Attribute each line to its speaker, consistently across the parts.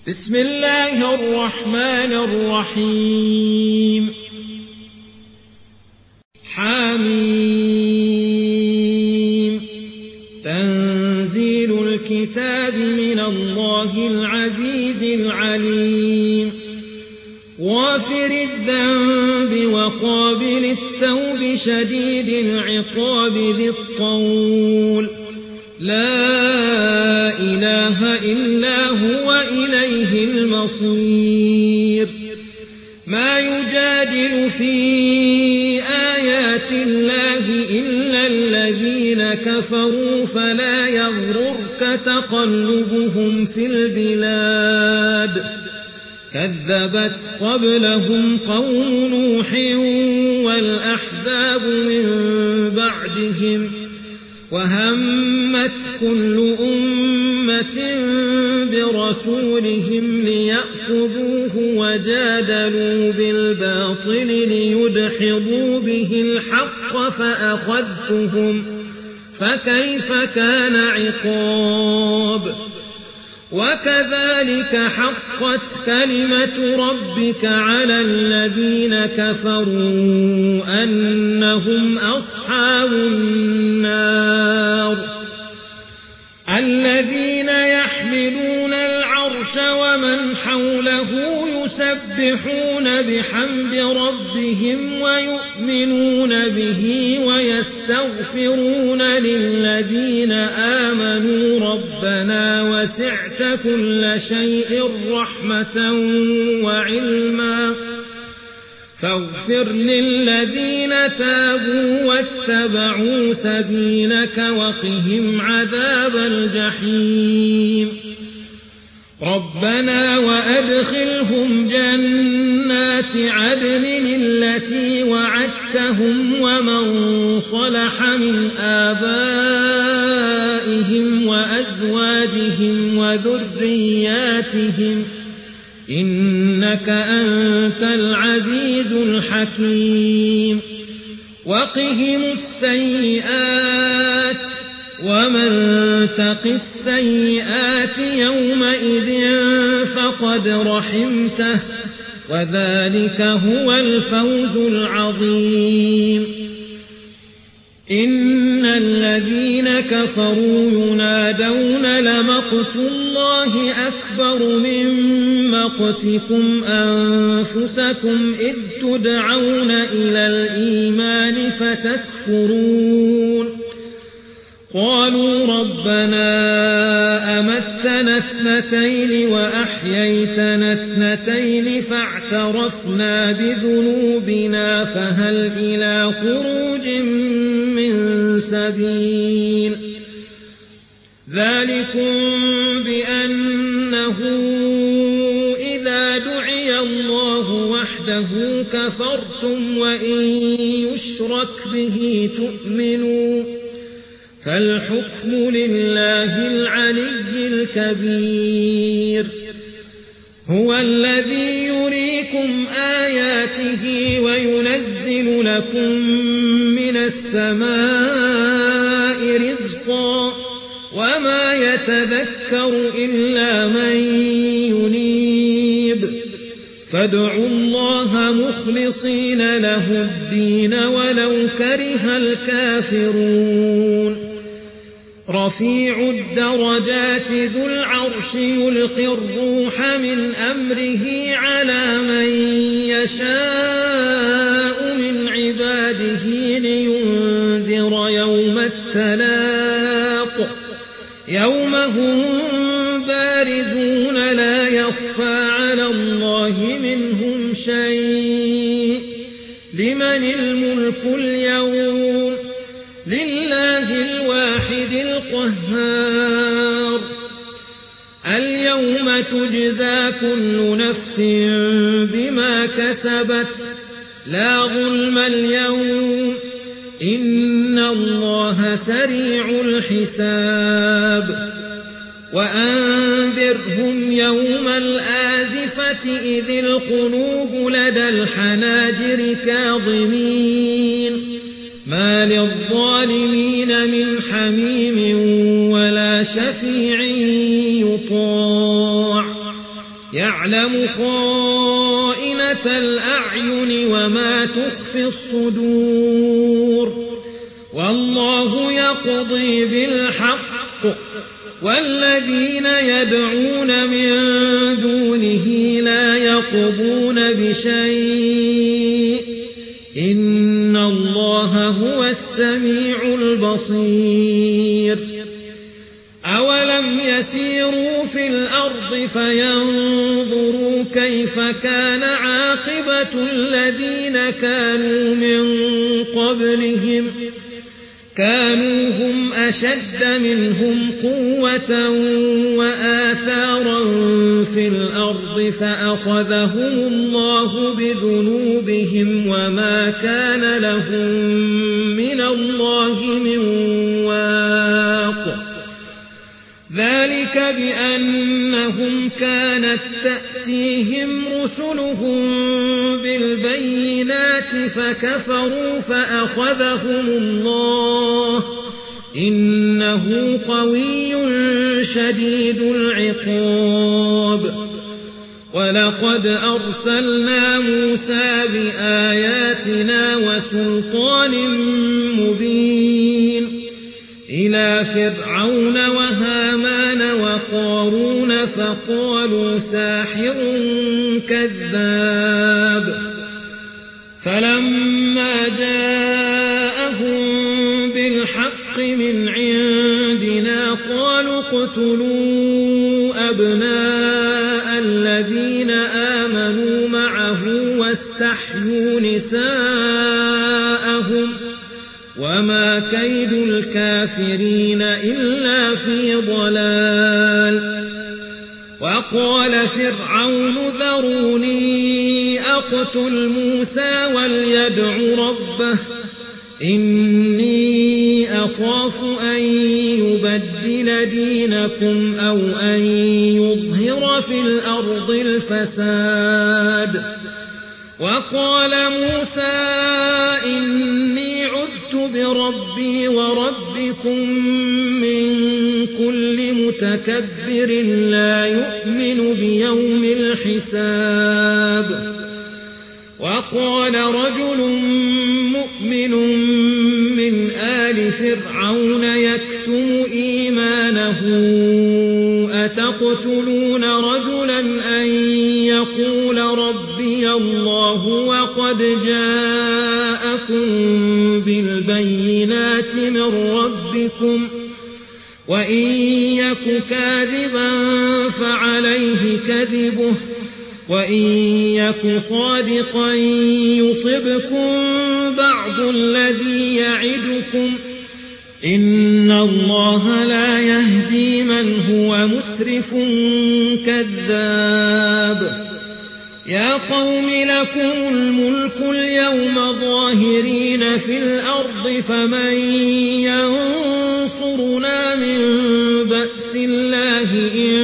Speaker 1: بسم الله الرحمن الرحيم حميم تنزيل الكتاب من الله العزيز العليم غافر الذنب وقابل التوب شديد العقاب ذي الطول لا إله إلا هو إليه المصير ما يجادل في آيات الله إلا الذين كفروا فلا يغررك تقلبهم في البلاد كذبت قبلهم قوم نوح والأحزاب من بعدهم وهمت كل أمة برسولهم ليأخذوه وجادلوا بالباطل ليدحضوا به الحق فأخذتهم فكيف كان عقاب وكذلك حقت كلمة ربك على الذين كفروا أنهم أصحاب النار الذين يحملون العرش ومن حوله يسبحون بحمد ربهم ويؤمنون به ويستغفرون للذين آمنوا ربنا وسعت كل شيء رحمة وعلما فاغفر للذين تابوا واتبعوا سبيلك وقهم عذاب الجحيم ربنا وأدخلهم جنات عدن التي وعدتهم ومن صلح من آبائهم وأزواجهم وذرياتهم إنك أنت العزيز الحكيم وقهم السيئات ومن تق السيئات يومئذ فقد رحمته وذلك هو الفوز العظيم إن الذين كفروا ينادون لمقت الله أكبر من مقتكم أنفسكم إذ تدعون إلى الإيمان فتكفرون قالوا ربنا أمتنا اثنتين وأحييتنا اثنتين فاعترفنا بذنوبنا فهل إلى خروج من سبيل ذلكم بأنه إذا دعي الله وحده كفرتم وإن يشرك به تؤمنوا فالحكم لله العلي الكبير هو الذي يريكم آياته وينزل لكم من السماء رزقا وما يتذكر إلا من ينيب فادعوا الله مخلصين له الدين ولو كره الكافرون رفيع الدرجات ذو العرش يلقي الروح من أمره على من يشاء من عباده لينذر يوم التلاق يوم هم بارزون لا يخفى على الله منهم شيء لمن الملك اليوم لله الواحد القهار اليوم تجزى كل نفس بما كسبت لا ظلم اليوم إن الله سريع الحساب وأنذرهم يوم الآزفة إذ القلوب لدى الحناجر كاظمين ما للظالمين من حميم ولا شفيع يطاع يعلم خائنة الأعين وما تخفي الصدور والله يقضي بالحق والذين يدعون من دونه لا يقضون بشيء إن الله هو السميع البصير أولم يسيروا في الأرض فينظروا كيف كان عاقبة الذين كانوا من قبلهم كانوا هم أشد منهم قوة وآثارا في الأرض فأخذهم الله بذنوبهم وما كان لهم من الله من واق ذلك بأنهم كانت تأتيهم رسلهم بالبينات فكفروا فأخذهم الله إنه قوي شديد العقاب ولقد أرسلنا موسى بآياتنا وسلطان مبين إلى فرعون وهامان وقارون فقالوا ساحر كذاب فلما جاءهم بالحق من عندنا قالوا اقتلوا أبناء الذين آمنوا معه واستحيوا نساءهم وما كيد الكافرين إلا في ضلال وقال فرعون ذروني أقتل موسى وليدع ربه إني أخاف أن يبدل دينكم أو أن يظهر في الأرض الفساد وقال موسى إني عذت بربي وربكم من كل متكبر لا يؤمن بيوم الحساب وقال رجل مؤمن من آل فرعون يكتم إيمانه أتقتلون رجلا أن يقول ربي الله وقد جاءكم بالبينات من ربكم وإن يك كاذبا فعليه كذبه وإن يك صادقا يصبكم بعض الذي يعدكم إن الله لا يهدي من هو مسرف كذاب يا قوم لكم الملك اليوم ظاهرين في الأرض فمن ينصرنا من بأس الله إن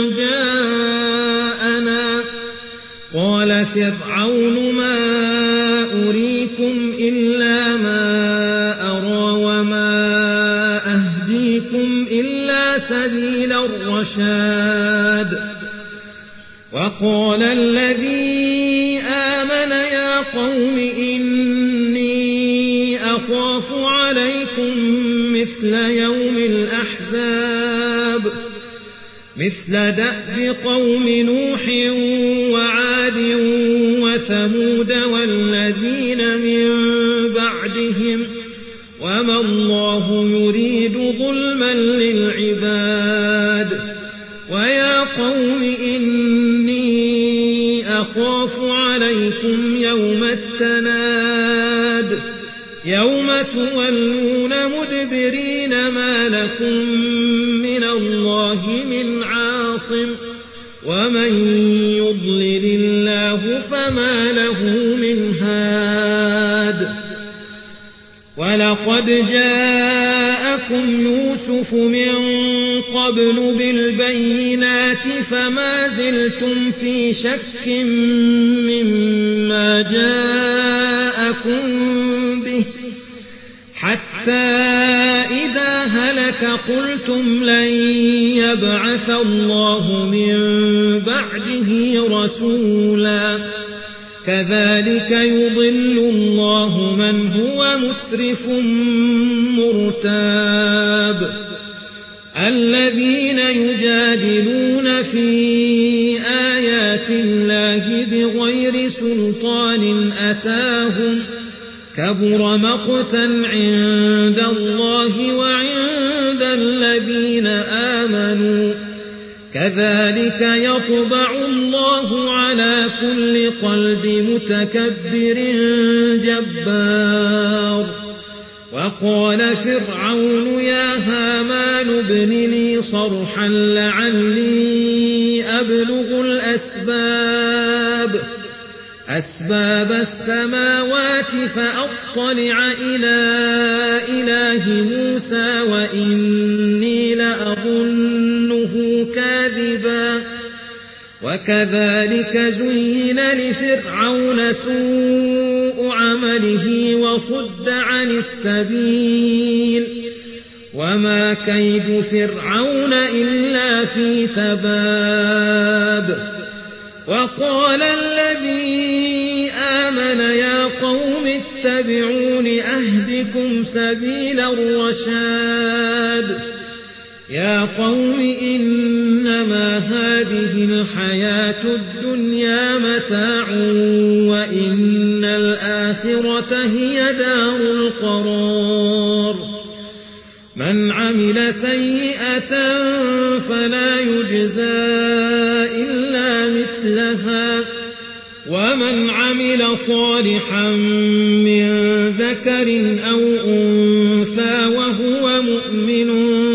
Speaker 1: جاءنا قال فرعون ما أريكم إلا ما أرى وما أهديكم إلا سبيل الرشاد وقال الذي آمن يا قوم إني أخاف عليكم مثل يوم الأحزاب مثل دأب قوم نوح وعاد وثمود والذين من بعدهم وما الله يريد ظلما للعباد ويا قوم إني أخاف عليكم يوم التناد يوم تولون مدبرين ما لكم من الله من عاصم ومن يضلل الله فما له من هاد ولقد جاءكم يوسف من قبل بالبينات فما زلتم في شك مما جاءكم به حتى إذا هلك قلتم قلتم لن يبعث الله من بعده رسولا كذلك يضل الله من هو مسرف مرتاب الذين يجادلون في آيات الله بغير سلطان أتاهم كبر مقتا عند الله وعند الذين آمنوا كذلك يطبع الله على كل قلب متكبر جبار وقال فرعون يا هامان ابن لي صرحا لعلي أبلغ أسباب السماوات فأطلع إلى إله موسى وإني لأظنه كاذبا وكذلك زين لفرعون سوء عمله وصد عن السبيل وما كيد فرعون إلا في تباب وقال الذي آمن يا قوم اتبعون أهدكم سبيل الرشاد يا قوم إنما هذه الحياة الدنيا متاع وإن الآخرة هي دار القرار من عمل سيئة فلا يجزى إلا مثلها ومن عمل صالحا من ذكر أو أنثى وهو مؤمن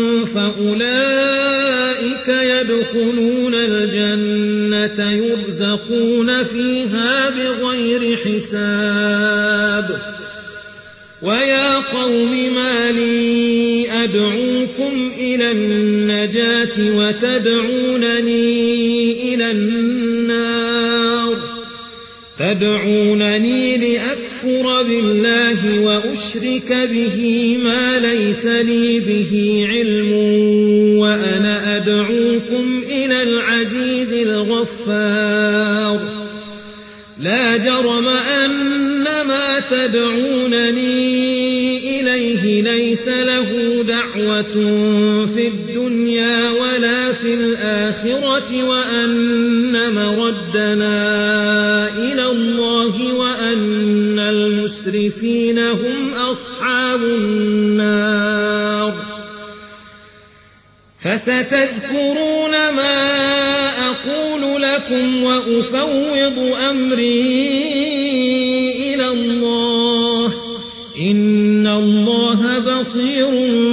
Speaker 1: فأولئك يدخلون الجنة يرزقون فيها بغير حساب ويا قوم ما لي أدعوكم إلى النجاة وتدعونني إلى النار تدعونني لأكفر بالله وأشرك به ما ليس لي به علم وأنا أدعوكم إلى العزيز الغفار لا جرم أن ما تدعونني إليه ليس له دعوة في الدنيا ولا في الآخرة وأن مردنا إلى الله وأن المسرفين هم أصحاب النار فستذكرون ما أقول لكم وأفوض أمري إلى الله إن الله بصير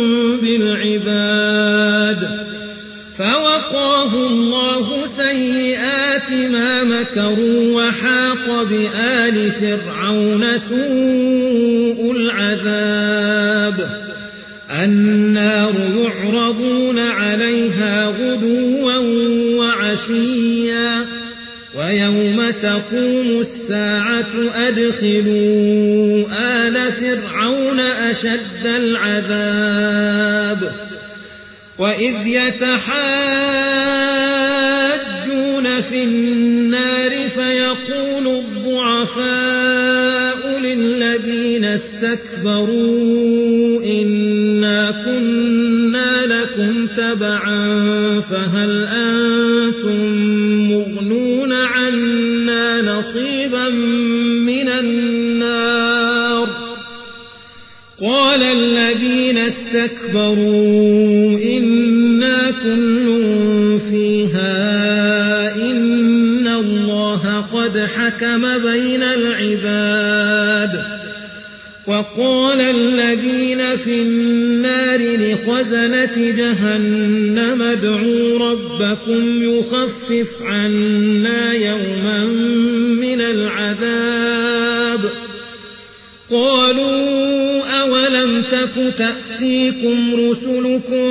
Speaker 1: بالعباد فوقاه الله سيئات ما مكروا وحاق بآل فرعون سوء العذاب النار يعرضون عليها غدوا وعشيا ويوم تقوم الساعة أدخلوا آل فرعون أشد العذاب وإذ يتحاجون في النار فيقول الضعفاء للذين استكبروا إنا كنا لكم تبعا فهل أنتم مغنون عنا نصيبا من النار قال الذين استكبروا إنا كل فيها إن الله قد حكم بين العباد وقال الذين في النار لخزنة جهنم ادعوا ربكم يخفف عنا يوما من العذاب قالوا أولم تك تأتيكم رسلكم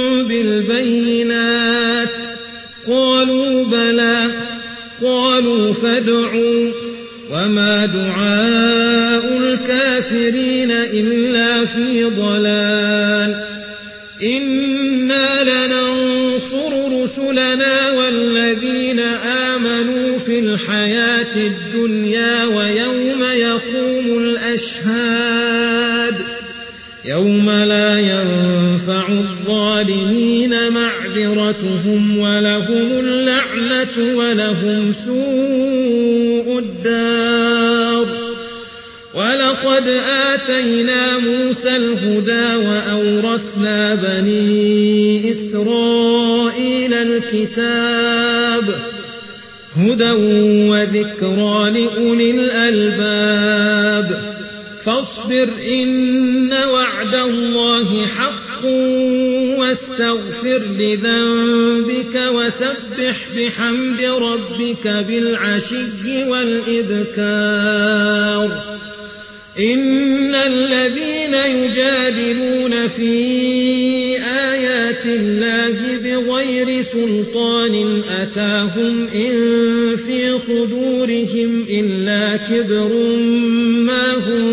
Speaker 1: بالبينات قالوا بلى قالوا فادعوا وما دعاء الكافرين إلا في ضلال إنا لننصر رسلنا والذين آمنوا في الحياة الدنيا ويوم يقوم الأشهاد يوم لا ينفع الظالمين معذرتهم ولهم اللعنة ولهم سوء الدار. ولقد آتينا موسى الهدى وأورثنا بني إسرائيل الكتاب هدى وذكرى لأولي الألباب. فاصبر إن وعد الله حق واستغفر لذنبك وسبح بحمد ربك بالعشي والإبكار. إن الذين يجادلون في آيات الله بغير سلطان أتاهم إن في صدورهم إلا كبر ما هم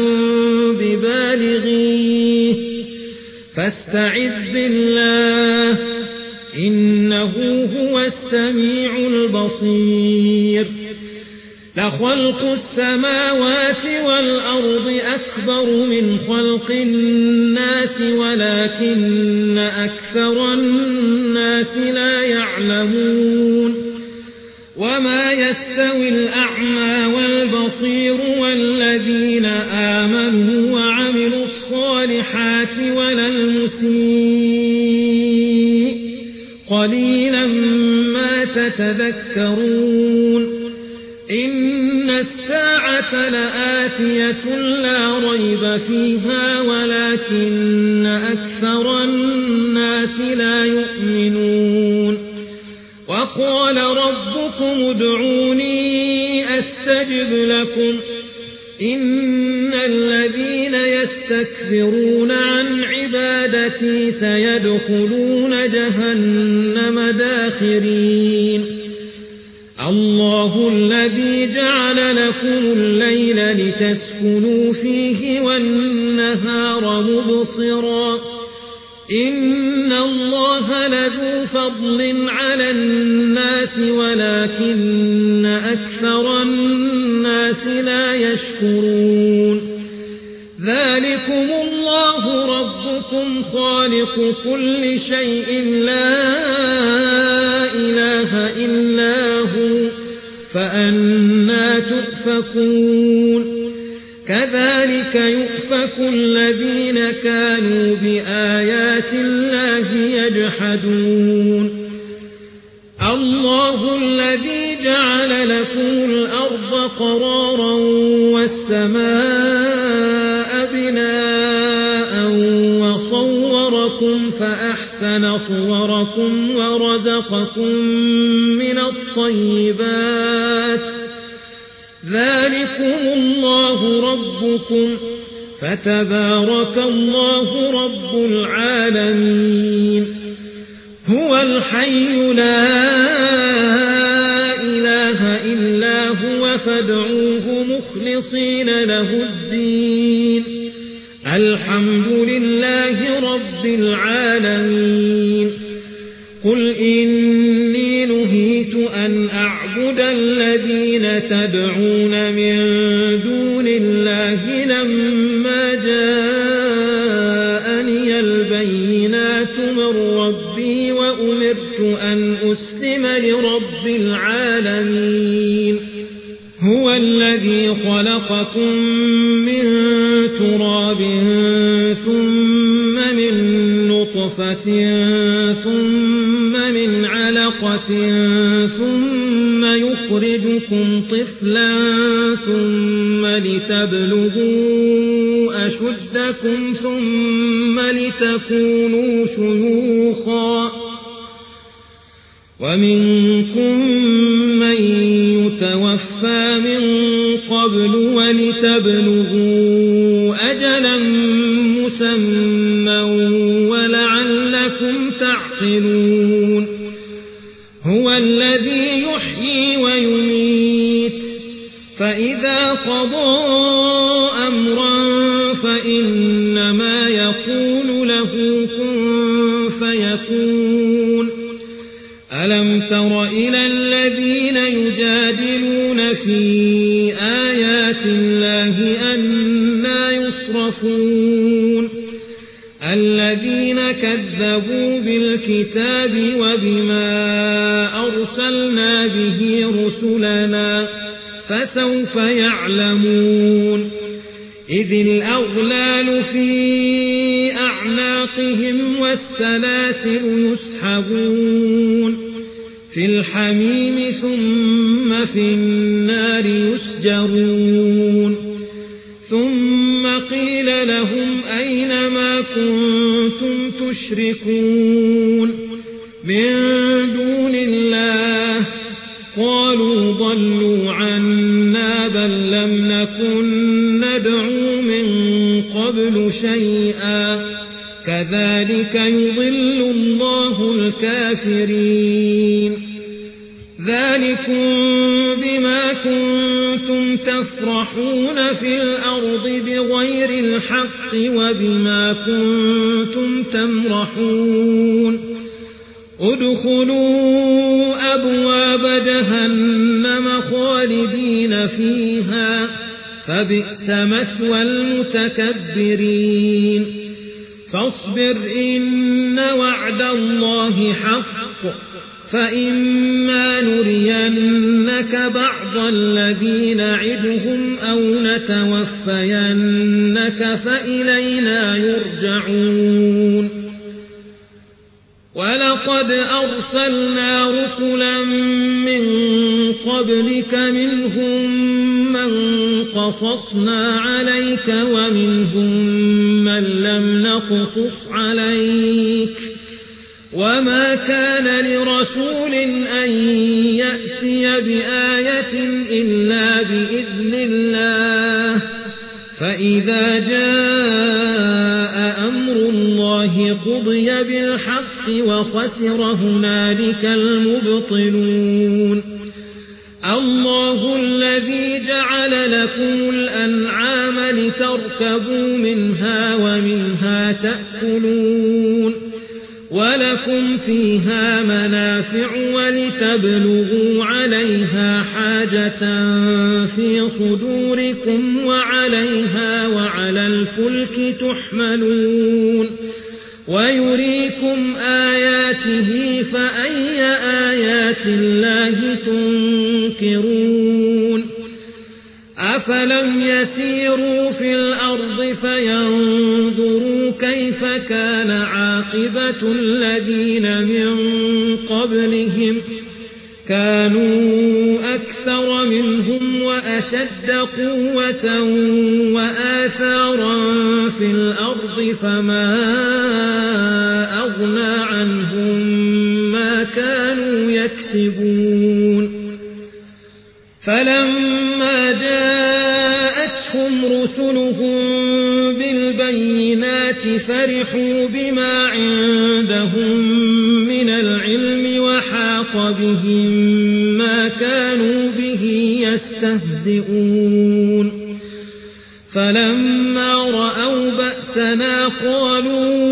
Speaker 1: ببالغيه فاستعذ بالله إنه هو السميع البصير. لخلق السماوات والأرض أكبر من خلق الناس ولكن أكثر الناس لا يعلمون. وما يستوي الأعمى والبصير والذين آمنوا وعملوا الصالحات ولا المسيء قليلا ما تتذكرون. إن الساعة لآتية لا ريب فيها ولكن أكثر الناس لا يؤمنون. وقال ربكم ادعوني أستجب لكم إن الذين يستكبرون عن عبادتي سيدخلون جهنم داخرين. الله الذي جعل لكم الليل لتسكنوا فيه والنهار مبصرا إن الله لذو فضل على الناس ولكن أكثر الناس لا يشكرون. ذلكم الله ربكم خالق كل شيء لا إله إلا هو فأنى تؤفكون. كذلك يؤفك الذين كانوا بآيات الله يجحدون. الله الذي جعل لكم الأرض قرارا والسماء بناء وصوركم فأحسن صوركم ورزقكم من الطيبات. ذلكم الله ربكم فتبارك الله رب العالمين. هو الحي لا إله إلا هو فادعوه مخلصين له الدين الحمد لله رب العالمين. قل إني نهيت أن أعبد الذين تدعون من دون الله لما جاءني البينات من ربي وأمرت أن أسلم لرب العالمين. هو الذي خلقكم من تراب ثم من نطفة ثم من علقة ثم يخرجكم طفلا ثم لتبلغوا أشدكم ثم لتكونوا شيوخا ومنكم من يتوفى من قبل ولتبلغوا أجلا مسمى ولعلكم تعقلون. هو الذي يحيي ويميت فإذا قضى أمرا فإنما يقول له كن فيكون. يتقون ألم تر إلى الذين يجادلون في آيات الله أنى يصرفون الذين كذبوا بالكتاب وبما أرسلنا به رسلنا فسوف يعلمون إذ الأغلال في أعناقهم والسلاسل يسحبون في الحميم ثم في النار يسجرون ثم قيل لهم أين ما كنتم تشركون من دون الله قالوا ضلوا عنا بل لم نكن ندعو من قبل شيئا كذلك يضل الله الكافرين ذلكم بما كنتم تفرحون في الأرض بغير الحق وبما كنتم تمرحون ادخلوا أبواب جهنم خالدين فيها فبئس مثوى المتكبرين فاصبر إن وعد الله حق فإما نرينك بعض الذي نعدهم أو نتوفينك فإلينا يرجعون ولقد أرسلنا رسلا من قبلك منهم من قصصنا عليك ومنهم من لم نقصص عليك وما كان لرسول أن يأتي بآية إلا بإذن الله فإذا جاء أمر الله قضي بالحق وخسر هنالك المبطلون الله الذي جعل لكم الأنعام لتركبوا منها ومنها تأكلون ولكم فيها منافع ولتبلغوا عليها حاجة في صدوركم وعليها وعلى الفلك تحملون ويريكم آياته فأي آيات الله تنكرون أفلم يسيروا في الأرض فينظروا كيف كان عاقبة الذين من قبلهم كانوا أكثر منهم وأشد قوة وآثارا في الأرض فما أغنى عنهم ما كانوا يكسبون فلما جاءتهم رسلهم بالبينات فرحوا بما عندهم من العلم وحاق بهم ما كانوا به يستهزئون فلما رأوا بأسنا قالوا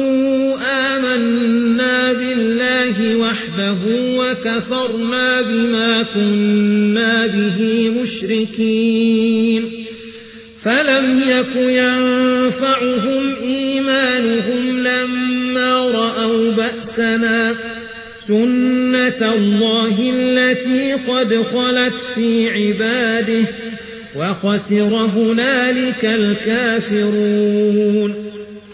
Speaker 1: آمنا بالله وحده وكفرنا بما كنا به مشركين فلم يك ينفعهم إيمانهم لما رأوا بأسنا سنة الله التي قد خلت في عباده وخسر هنالك الكافرون